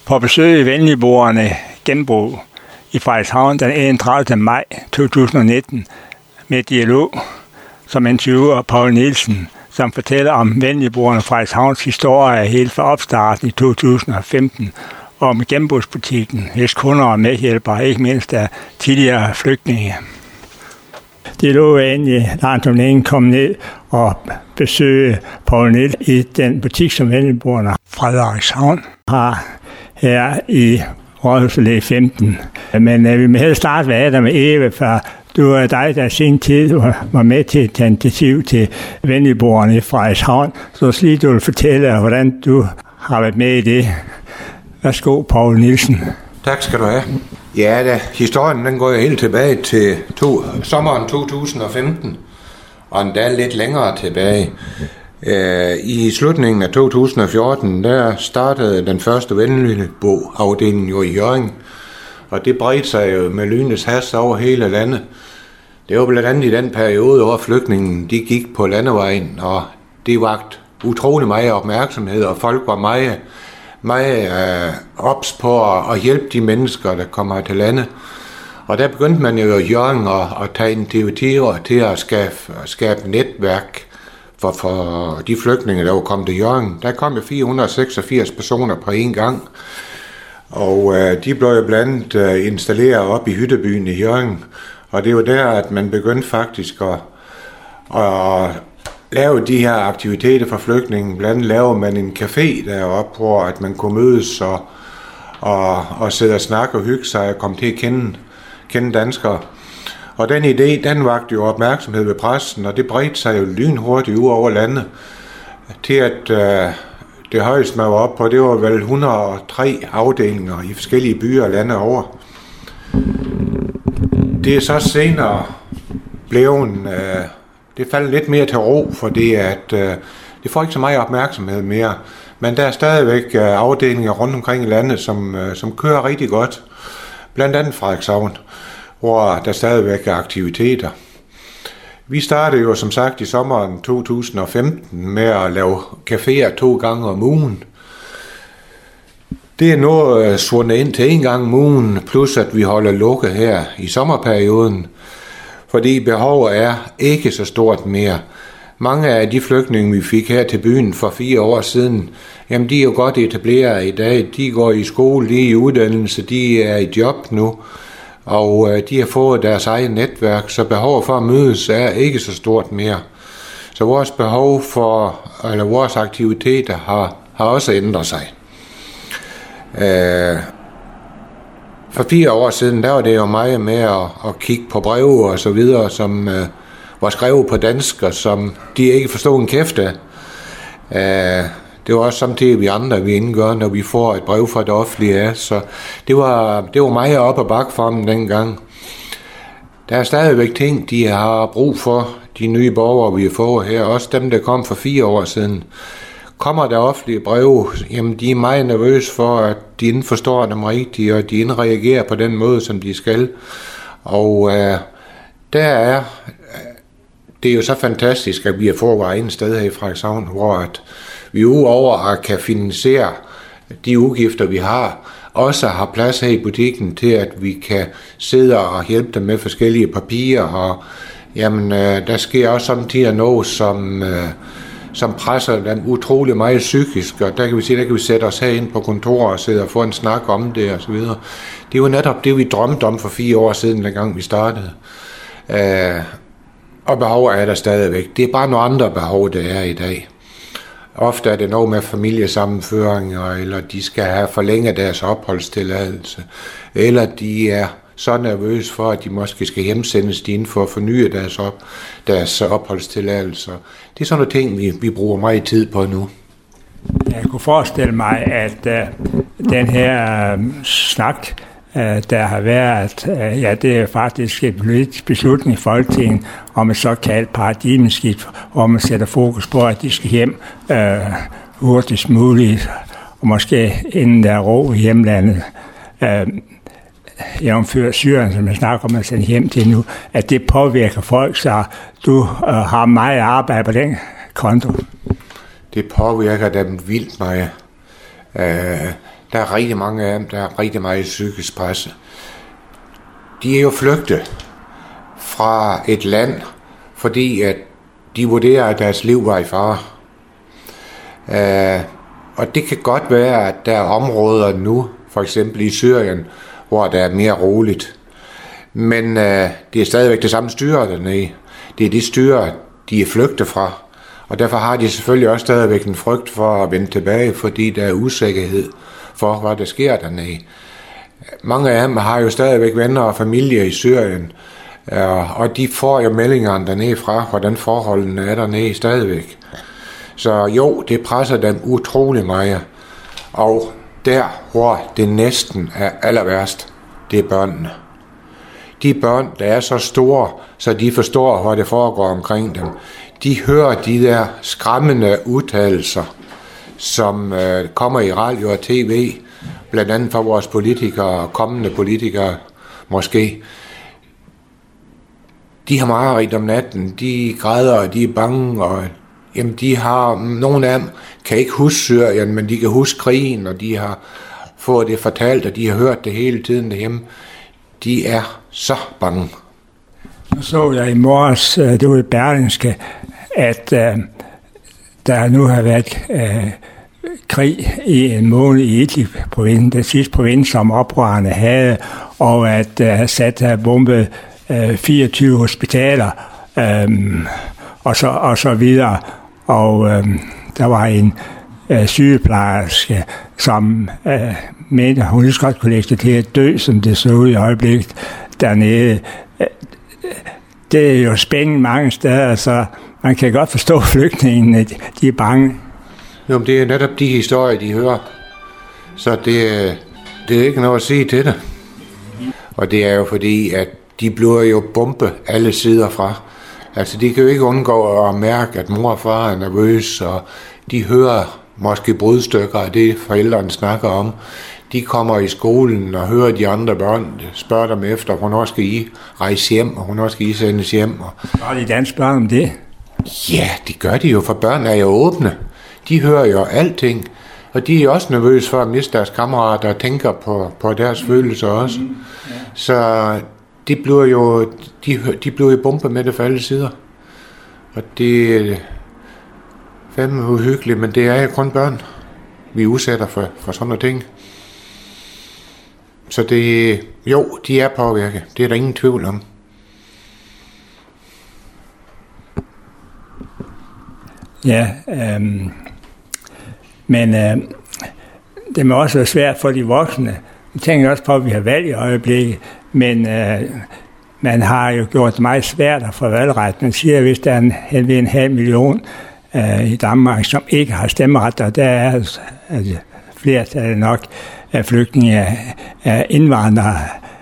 på besøg i Venligboerne Genbrug i Frederikshavn den 31. maj 2019 med dialog, som interviewer Poul Nielsen, som fortæller om Venligboerne Frederikshavns historie helt fra opstarten i 2015, og om genbrugsbutikken, hvis kunder og medhjælpere, ikke mindst af tidligere flygtninge. Det lå endelig langt om længe komme ned og besøge Poul Nielsen i den butik, som Venligboerne Frederikshavn har her i Rådhus Allé 15. Men vi må helst starte med Adam og Eve, for du er dig, der sin tid var med til at tage initiativ til Venligboerne i Frederikshavn. Så lige du vil fortælle, hvordan du har været med i det. Værsgo, Poul Nielsen. Tak skal du have. Ja, historien den går jo helt tilbage til sommeren 2015, og endda lidt længere tilbage. I slutningen af 2014, der startede den første Venligbo-afdeling jo i Hjørring, og det bredte sig jo med lynets hast over hele landet. Det var blandt andet i den periode, hvor flygtningen de gik på landevejen, og det vagt utrolig meget opmærksomhed, og folk var meget ops på at hjælpe de mennesker, der kommer til landet. Og der begyndte man jo i Hjørring at tage initiativer til at skabe netværk for de flygtninge, der var kommet til Hjørring. Der kom jo 486 personer på en gang, og de blev jo blandt andet installeret op i hyttebyen i Hjørring. Og det var der, at man begyndte faktisk at lave de her aktiviteter for flygtninge. Blandt andet lavede man en café deroppe, hvor at man kunne mødes og sidde og snakke og hygge sig og komme til at kende danskere. Og den idé, den vagte jo opmærksomhed ved pressen, og det bredte sig jo lynhurtigt ud over landet, til at det højeste, man var oppe på, det var vel 103 afdelinger i forskellige byer og lande over. Det er så senere blevet, det faldt lidt mere til ro, fordi at det får ikke så meget opmærksomhed mere. Men der er stadigvæk afdelinger rundt omkring i landet, som kører rigtig godt. Blandt andet Frederikshavn, hvor der stadigvæk er aktiviteter. Vi startede jo som sagt i sommeren 2015 med at lave caféer 2 gange om ugen. Det er nu svundet ind til 1 gang om ugen, plus at vi holder lukket her i sommerperioden, fordi behovet er ikke så stort mere. Mange af de flygtninge, vi fik her til byen for 4 år siden, jamen de er jo godt etableret i dag. De går i skole, de er i uddannelse, de er i job nu, og de har fået deres eget netværk, så behovet for at mødes er ikke så stort mere. Så vores behov eller vores aktiviteter har også ændret sig. For 4 år siden, der var det jo meget med at kigge på breve og så videre, som var skrevet på dansk, og som de ikke forstod en kæft af. Det var også samtidig vi andre, vi indgør, når vi får et brev fra det offentlige af. Så det var meget op og bakke for dem dengang. Der er stadigvæk ting, de har brug for, de nye borgere, vi har fået her. Også dem, der kom for 4 år siden. Kommer der offentlige breve, jamen de er meget nervøse for, at de ikke forstår dem rigtigt, og de ikke reagerer på den måde, som de skal. Og det er jo så fantastisk, at vi har fået vores egen sted her i Frederikshavn, hvor at vi udover at kan finansiere de udgifter, vi har, også har plads her i butikken til, at vi kan sidde og hjælpe dem med forskellige papirer. Og jamen, der sker også samtidig noget, som presser dem utrolig meget psykisk, og der kan vi sætte os herind på kontoret og sidde og få en snak om det og så videre. Det var netop det, vi drømte om for 4 år siden, dengang vi startede. Og behov er der stadigvæk. Det er bare nogle andre behov, der er i dag. Ofte er det noget med familiesammenføringer, eller de skal have forlænget deres opholdstilladelse, eller de er så nervøse for, at de måske skal hjemsendes ind for at forny deres opholdstilladelser. Det er sådan nogle ting, vi bruger meget tid på nu. Jeg kunne forestille mig, at den her snak, der har været, det er faktisk et politisk beslutning i Folketinget om et såkaldt paradigmeskift, hvor man sætter fokus på, at de skal hjem hurtigst muligt, og måske inden der er ro i hjemlandet. Jævnfør Syrien, som jeg snakker om at sende hjem til nu, at det påvirker folk, så du har meget arbejde på den konto. Det påvirker dem vildt meget. Der er rigtig mange af dem, der er rigtig meget psykisk pres. De er jo flygtet fra et land, fordi at de vurderer, at deres liv var i fare. Og det kan godt være, at der er områder nu, for eksempel i Syrien, hvor der er mere roligt. Men det er stadigvæk det samme styre dernede. Det er det styre, de er flygtet fra. Og derfor har de selvfølgelig også stadigvæk en frygt for at vende tilbage, fordi der er usikkerhed for, hvad der sker dernede. Mange af dem har jo stadigvæk venner og familie i Syrien, og de får jo meldingerne dernede fra, hvordan forholdene er dernede stadigvæk. Så jo, det presser dem utrolig meget. Og der, hvor det næsten er aller værst, det er børnene. De børn, der er så store, så de forstår, hvad det foregår omkring dem, de hører de der skræmmende udtalelser, som kommer i radio og tv, blandt andet fra vores politikere og kommende politikere måske. De har mareridt om natten, de græder, og de er bange, og jamen, de har, nogle af dem kan ikke huske Syrien, men de kan huske krigen, og de har fået det fortalt, og de har hørt det hele tiden derhjemme. De er så bange. Så jeg i morges, det var i Berlingske, at der nu har været krig i en måned i Idlib-provinsen, den sidste provins, som oprørerne havde, og at Assad havde bombet 24 hospitaler og så videre. Og der var en sygeplejerske, som mente, at hun lige så godt kunne lægge det til at dø, som det så ud i øjeblikket dernede. Det er jo spændende mange steder, så man kan godt forstå flygtningene, de er bange. Jo, men det er netop de historier, de hører. Så det er ikke noget at sige til det. Og det er jo fordi, at de bliver jo bombe alle sider fra. Altså, de kan jo ikke undgå at mærke, at mor og far er nervøs, og de hører måske brudstykker af det, forældrene snakker om. De kommer i skolen og hører de andre børn, spørger dem efter, hvornår skal I rejse hjem, og hvornår skal I sendes hjem. Har de danske børn om det? Ja, det gør de jo, for børn er jo åbne. De hører jo alting, og de er også nervøse for at miste deres kammerater og tænker på deres følelser også. Så de bliver jo bombet med det fra alle sider. Og det er fandme uhyggeligt, men det er jo kun børn, vi udsætter for sådan nogle ting. Så det, jo, de er påvirket. Det er der ingen tvivl om. Ja, men det må også være svært for de voksne. Jeg tænker også på, at vi har valg i øjeblikket, men man har jo gjort det meget svært at få valgret. Man siger, at hvis der er en halv million i Danmark, som ikke har stemmeret, og der er altså flertallet nok af flygtninge af indvandrere.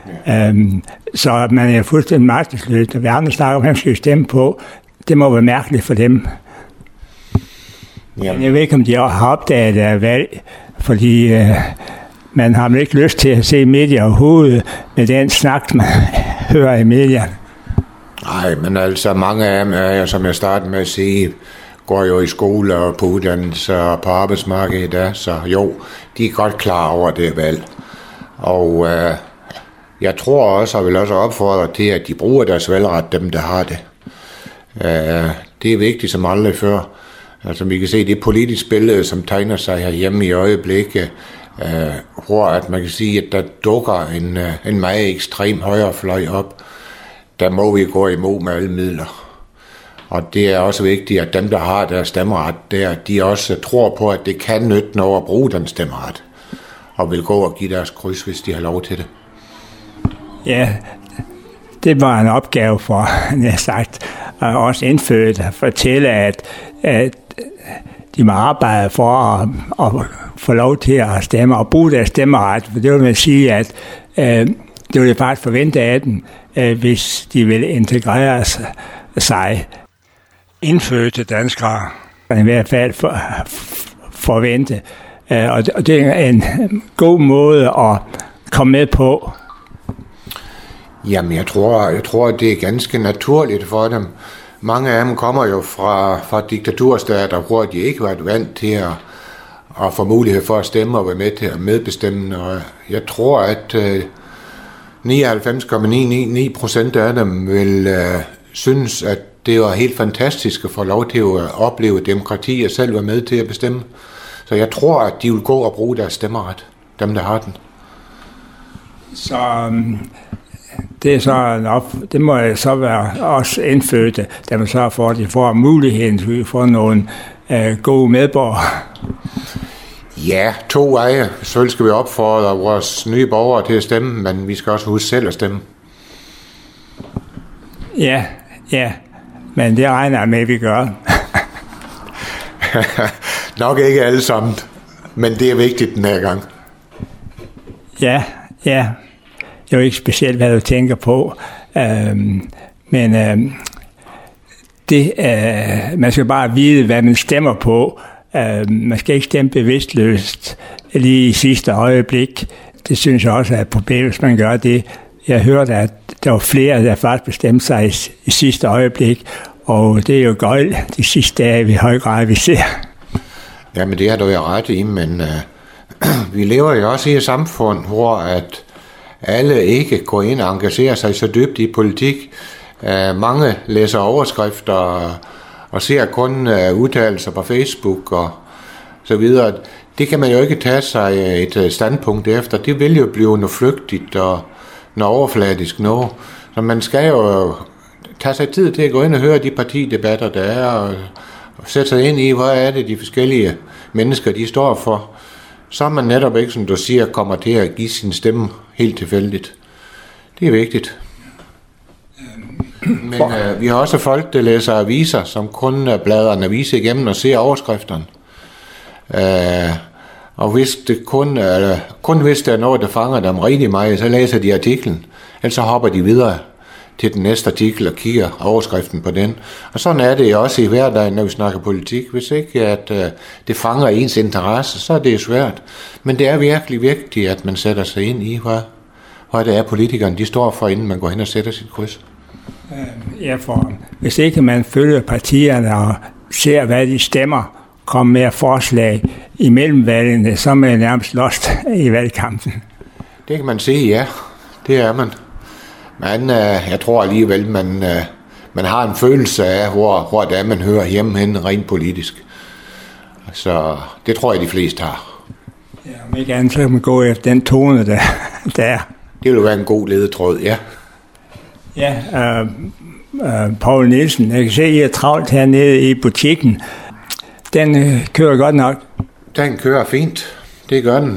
Så man er fuldstændig magtesløs. Når vi andre snakker om, hvem skal stemme på, det må være mærkeligt for dem. Jamen. Jeg ved ikke, om de har opdaget af valg, fordi man har ikke lyst til at se medier overhovedet med den snak, man hører i medierne. Nej, men altså mange af dem er, som jeg startede med at sige, går jo i skole og på uddannelse og på arbejdsmarkedet der, så jo, de er godt klar over det valg. Og jeg tror også, og vil også opfordre til, at de bruger deres valgret, dem der har det. Det er vigtigt som aldrig før. Altså vi kan se det politiske billede, som tegner sig herhjemme i øjeblikket, hvor at man kan sige, at der dukker en meget ekstrem højrefløj op. Der må vi gå imod med alle midler. Og det er også vigtigt, at dem, der har deres stemmeret der, de også tror på, at det kan nytte noget at bruge den stemmeret. Og vil gå og give deres kryds, hvis de har lov til det. Ja, det var en opgave for, jeg har sagt, at også indfødt at fortælle, at de må arbejde for at få lov til at stemme og bruge deres stemmeret. For det vil man sige, at det vil faktisk forvente af dem, hvis de vil integrere sig. Indfødte danskere. I hvert fald forvente. Og det er en god måde at komme med på. Jamen, jeg tror, det er ganske naturligt for dem. Mange af dem kommer jo fra diktaturstater, hvor de ikke har været vant til at få mulighed for at stemme og være med til at medbestemme. Og jeg tror, at 99,99% af dem vil synes, at det var helt fantastisk at få lov til at opleve demokrati og selv være med til at bestemme. Så jeg tror, at de vil gå og bruge deres stemmeret, dem der har den. Så det er så nok, det må så være også indfødte, der man så for, at de får muligheden til at få nogle gode medborgere. Ja, 2 veje. Så skal vi opfordre vores nye borgere til at stemme, men vi skal også huske selv at stemme. Ja, men det regner jeg med, at vi gør. Nok ikke alle sammen, men det er vigtigt den her gang. Ja. Det er jo ikke specielt, hvad du tænker på, men man skal bare vide, hvad man stemmer på. Man skal ikke stemme bevidstløst lige i sidste øjeblik. Det synes jeg også er et problem, hvis man gør det. Jeg hørte, at der var flere, der faktisk bestemte sig i sidste øjeblik, og det er jo gøjl de sidste dage i høj grad, vi ser. Jamen det har du jo ret i, men vi lever jo også i et samfund, hvor at alle ikke går ind og engagerer sig så dybt i politik. Mange læser overskrifter og ser kun udtalelser på Facebook og så videre. Det kan man jo ikke tage sig et standpunkt efter. Det vil jo blive noget flygtigt og noget overfladisk noget. Så man skal jo tage sig tid til at gå ind og høre de partidebatter, der er, og sætte sig ind i, hvad er det, de forskellige mennesker, de står for. Så er man netop ikke, som du siger, kommer til at give sin stemme helt tilfældigt. Det er vigtigt. Men vi har også folk, der læser aviser, som kun bladrer en avis igennem og ser overskrifterne. Og hvis det kun hvis der er noget, der fanger dem rigtig meget, så læser de artiklen. Ellers så hopper de videre til den næste artikel og kigger overskriften på den. Og sådan er det også i hverdagen, når vi snakker politik. Hvis ikke at det fanger ens interesse, så er det svært. Men det er virkelig vigtigt, at man sætter sig ind i, hvad det er politikerne, de står for, inden man går hen og sætter sit kryds. Ja, for hvis ikke man følger partierne og ser, hvad de stemmer, kommer med forslag i mellemvalgene, så er man nærmest lost i valgkampen. Det kan man sige, ja. Det er man. Men jeg tror alligevel, man har en følelse af, hvor det er, man hører hjemme hen rent politisk. Så det tror jeg, de fleste har. Ja, om ikke andet, så kan man gå efter den tone, der er. Det vil være en god ledetråd, ja. Ja, Poul Nielsen, jeg kan se, at I er travlt hernede i butikken. Den kører godt nok. Den kører fint. Det gør den.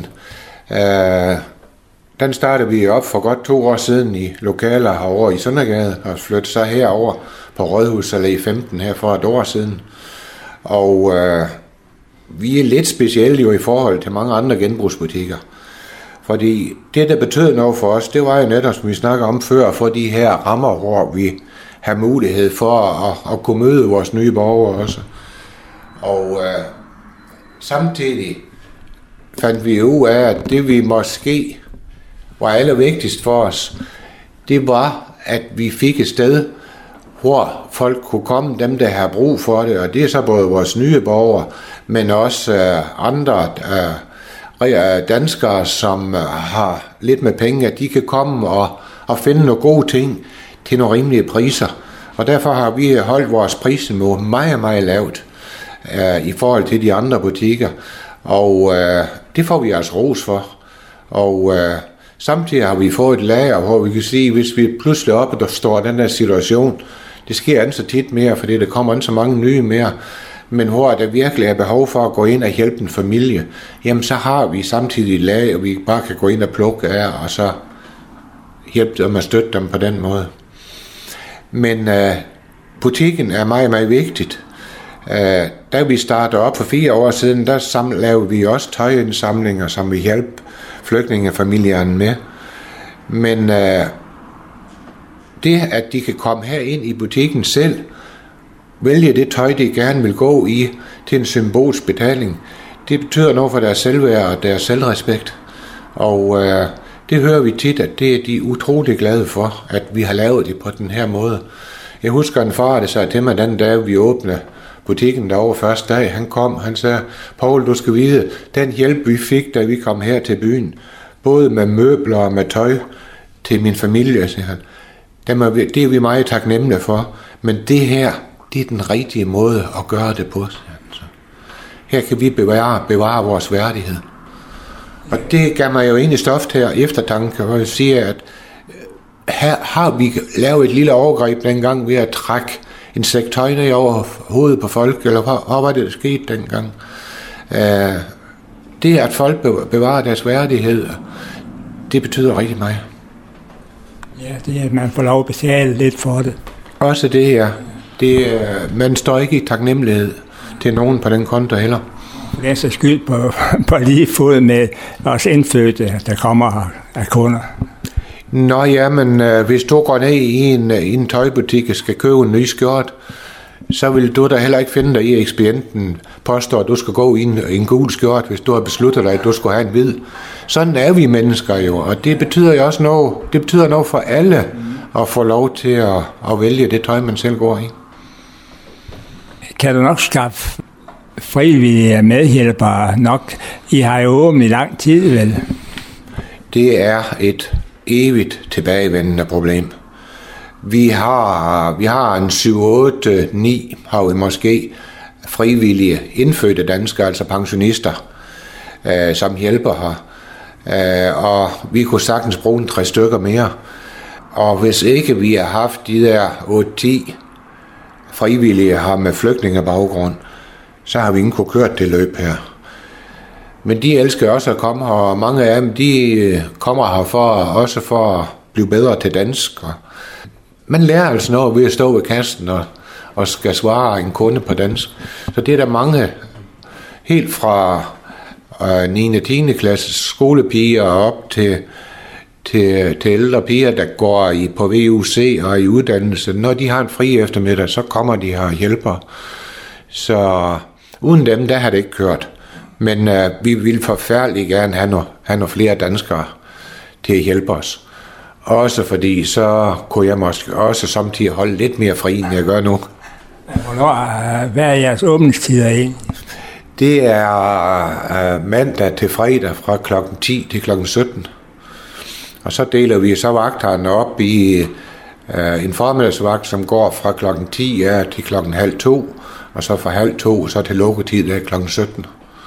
Den startede vi op for godt 2 år siden i lokaler herovre i Søndergade og flyttede så herover på Rådhus Allé 15 her for et år siden. Og vi er lidt specielle jo i forhold til mange andre genbrugsbutikker. Fordi det, der betød noget for os, det var jo netop, som vi snakker om før, for de her rammer, hvor vi har mulighed for at kunne møde vores nye borgere også. Og samtidig fandt vi ud af, at det vi måske var allervigtigst for os, det var, at vi fik et sted, hvor folk kunne komme, dem der har brug for det, og det er så både vores nye borgere, men også andre danskere, som har lidt med penge, at de kan komme og finde nogle gode ting til nogle rimelige priser. Og derfor har vi holdt vores prisniveau meget, meget lavt i forhold til de andre butikker. Og det får vi altså ros for. Og samtidig har vi fået et lager, hvor vi kan sige, hvis vi pludselig oppe, der står den der situation, det sker ikke så tit mere, fordi der kommer ikke så mange nye mere, men hvor der virkelig er behov for at gå ind og hjælpe en familie, jamen så har vi samtidig et lager, og vi bare kan gå ind og plukke af, og så hjælpe dem og støtte dem på den måde. Men butikken er meget, meget vigtigt. Da vi startede op for 4 år siden, der lavede vi også tøjindsamlinger, som vi hjalp flygtningefamilierne med. Men det, at de kan komme her ind i butikken selv, vælge det tøj, de gerne vil gå i, til en symbolsk betaling, det betyder noget for deres selvværd og deres selvrespekt. Og det hører vi tit, at det er de utrolig glade for, at vi har lavet det på den her måde. Jeg husker en far, der sagde til mig den dag, vi åbnede butikken derovre første dag. Han kom, han sagde, Poul, du skal vide, den hjælp vi fik, da vi kom her til byen, både med møbler og med tøj til min familie, siger han, det er vi meget taknemmelige for, men det her, det er den rigtige måde at gøre det på. Her kan vi bevare vores værdighed. Og det gav mig jo egentlig stof til eftertanke, hvor jeg siger, at her har vi lavet et lille overgreb dengang ved at trække en sæk tøj ned over hovedet på folk, eller hvad var det, der skete dengang? Det, at folk bevarer deres værdighed, det betyder rigtig meget. Ja, det er, at man får lov at betale lidt for det. Også det her. Man står ikke i taknemmelighed til nogen på den konto heller. Det er så skyld på lige fod med os indfødte, der kommer af kunder. Nå ja, men hvis du går ned i en tøjbutik og skal købe en ny skjort, så vil du da heller ikke finde dig i, at ekspedienten påstår, at du skal gå i en gul skjort, hvis du har besluttet dig, at du skal have en hvid. Sådan er vi mennesker jo, og det betyder jo også noget. Det betyder noget for alle at få lov til at vælge det tøj, man selv går i. Kan du nok skaffe frivillige medhjælpere nok? I har jo åbent i lang tid, vel? Det er et evigt tilbagevendende problem. Vi har en 7-8-9 har vi måske frivillige indfødte danskere, altså pensionister, som hjælper her. Og vi kunne sagtens bruge 3 stykker mere. Og hvis ikke vi har haft de der 8-10 frivillige her med flygtningebaggrund, så har vi ikke kunne kørt det løb her. Men de elsker også at komme her, og mange af dem, de kommer her også for at blive bedre til dansk. Man lærer altså noget ved at stå ved kassen og skal svare en kunde på dansk. Så det er der mange, helt fra 9. og 10. klasses skolepiger op til ældre piger, der går på VUC og i uddannelse. Når de har en fri eftermiddag, så kommer de her og hjælper. Så uden dem, der har det ikke kørt. Men vi vil forfærdeligt gerne have nogle flere danskere til at hjælpe os. Også fordi, så kunne jeg måske også samtidig holde lidt mere fri, end jeg gør nu. Hvad er jeres åbningstider egentlig? Det er mandag til fredag fra kl. 10 til kl. 17. Og så deler vi så vagterne op i en formiddagsvagt, som går fra kl. 10 til kl. 1:30, og så fra 1:30 så til lukketid der kl. 17.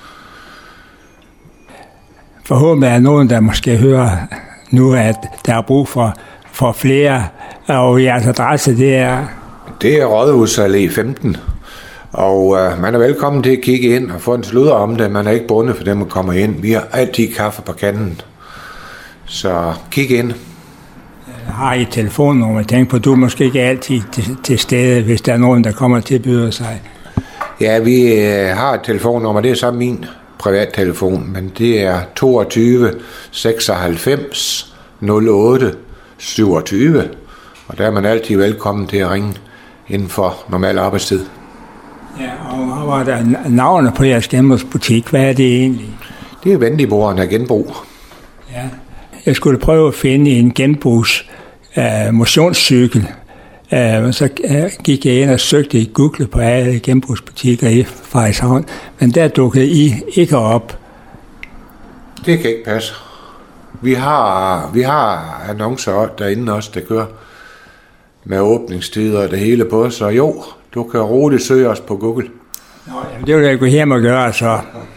Forhåbentlig er nogen, der måske hører nu, at der er brug for flere, og jeres adresse, det er? Det er Rådhus Allé 15, og man er velkommen til at kigge ind og få en sludder om det. Man er ikke bundet for dem at komme ind. Vi har altid kaffe på kanden, så kig ind. Har I et telefonnummer? Tænk på, du er måske ikke altid til stede, hvis der er nogen, der kommer og tilbyder sig. Ja, vi har et telefonnummer, det er så min privattelefon, men det er 22 96 08 27, og der er man altid velkommen til at ringe inden for normal arbejdstid. Ja, og hvad er der navnet på jeres genbrugsbutik? Hvad er det egentlig? Det er Venligboerne af Genbrug. Ja, jeg skulle prøve at finde en genbrugs motionscykel. Så gik jeg ind og søgte i Google på alle genbrugsbutikker i Frederikshavn, men der dukkede I ikke op. Det kan ikke passe. Vi har annoncer derinde også, der kører med åbningstider og det hele på, så jo, du kan roligt søge os på Google. Nå, jamen, det vil jeg gå hjem og gøre så.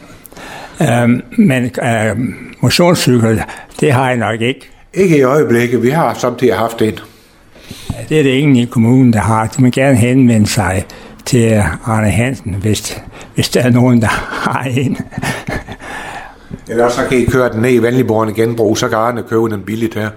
Men motionscykel, det har jeg nok ikke. Ikke i øjeblikket, vi har samtidig haft en. Ja, det er det ingen i kommunen, der har. De må gerne henvende sig til Arne Hansen, hvis der er nogen, der har en. Eller så kan I køre den ned i Venligboerne Genbrug, så kan Arne købe den billigt her.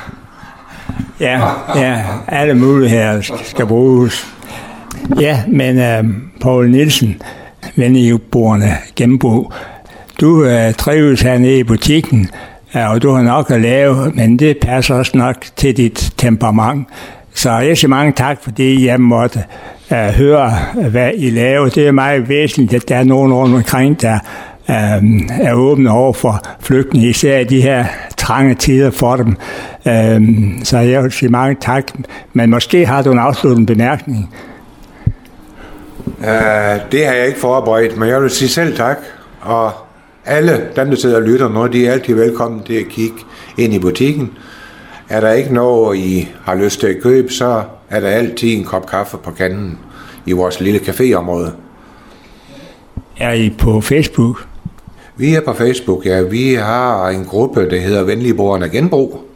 Ja, alle muligheder skal bruges. Ja, men Poul Nielsen, Venligboerne Genbrug, du trives hernede i butikken, og du har nok at lave, men det passer også nok til dit temperament. Så jeg siger mange tak, fordi jeg måtte høre, hvad I laver. Det er meget væsentligt, at der er nogen rundt omkring, der er åbne over for flygtninge, især i de her trange tider for dem. Så jeg vil sige mange tak, men måske har du en afsluttende bemærkning. Det har jeg ikke forberedt, men jeg vil sige selv tak. Og alle dem, der sidder og lytter nu, de er altid velkommen til at kigge ind i butikken. Er der ikke noget, I har lyst til at købe, så er der altid en kop kaffe på kanden i vores lille caféområde. Er I på Facebook? Vi er på Facebook, ja. Vi har en gruppe, der hedder Venligboerne Genbrug.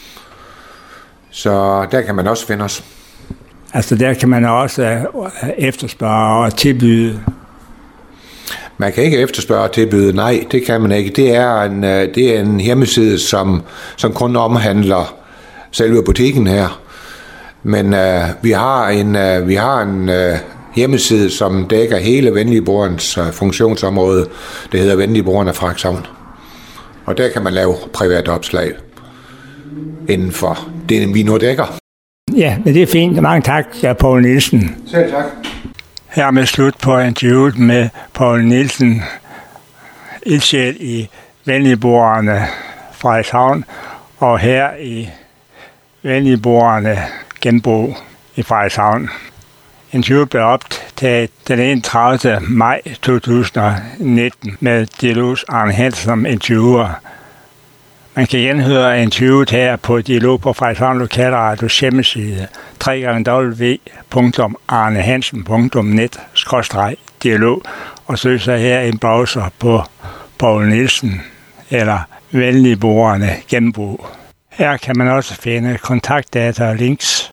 Så der kan man også finde os. Altså der kan man også efterspørge og tilbyde? Man kan ikke efterspørge og tilbyde, nej, det kan man ikke. Det er en hjemmeside, som kun omhandler selve butikken her. Men vi har en hjemmeside, som dækker hele Venligboernes funktionsområde. Det hedder Venligboerne Frederikshavn. Og der kan man lave private opslag inden for det, vi nu dækker. Ja, men det er fint. Mange tak, Poul Nielsen. Selv tak. Hermed slut på interviewet med Poul Nielsen, ildsjæl i Venligboerne Frederikshavn, og her i Venligboerne Genbrug i Frederikshavn. Interviewet blev optaget den 31. maj 2019 med Dialogs Arne Hansen som interviewer. Man kan genhøre interviewet her på Dialog på Frederikshavn Lokalradios hjemmeside www.arnehansen.net/dialog og søg sig her i en browser på Poul Nielsen eller Venligboerne Genbrug. Her kan man også finde kontaktdata og links